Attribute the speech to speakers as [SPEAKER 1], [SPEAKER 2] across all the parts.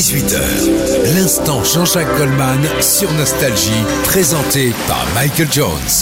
[SPEAKER 1] 18h, l'instant Jean-Jacques Goldman sur Nostalgie, présenté par Michael Jones.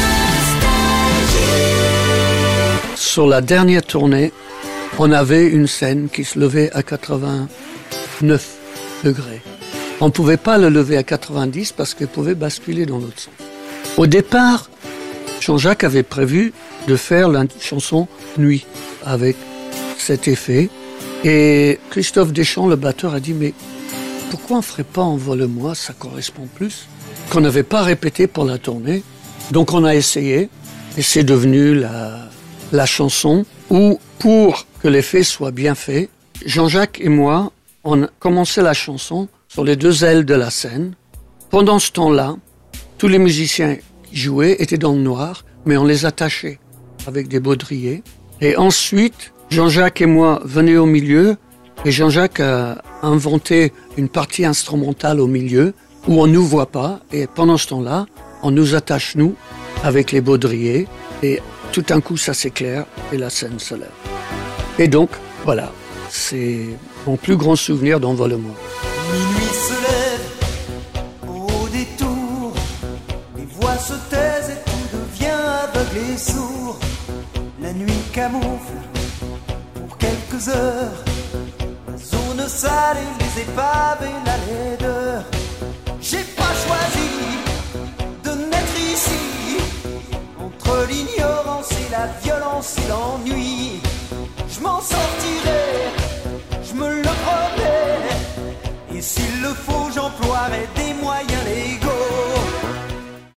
[SPEAKER 2] Sur la dernière tournée, on avait une scène qui se levait à 89 degrés. On ne pouvait pas le lever à 90 parce qu'elle pouvait basculer dans l'autre sens. Au départ, Jean-Jacques avait prévu de faire la chanson Nuit avec cet effet. Et Christophe Deschamps, le batteur, a dit « Mais pourquoi on ne ferait pas Envole-moi, ça correspond plus ?» Qu'on n'avait pas répété pour la tournée. Donc on a essayé et c'est devenu la chanson où, pour que l'effet soit bien fait, Jean-Jacques et moi, on a commencé la chanson sur les deux ailes de la scène. Pendant ce temps-là, tous les musiciens qui jouaient étaient dans le noir, mais on les attachait avec des baudriers. Et ensuite, Jean-Jacques et moi venaient au milieu, et Jean-Jacques a inventé une partie instrumentale au milieu, où on ne nous voit pas, et pendant ce temps-là, on nous attache, nous, avec les baudriers, et tout d'un coup, ça s'éclaire, et la scène se lève. Et donc, voilà, c'est mon plus grand souvenir d'Envole-moi.
[SPEAKER 3] Minuit se lève au détour, les voix se taisent et tout devient aveugle et sourd. La nuit camoufle pour quelques heures la zone sale et les épaves et la laideur. J'ai pas choisi de naître ici, entre l'ignorance et la violence et l'ennui. Je m'en sortirai, je me le promets. Et s'il le faut, j'emploierai des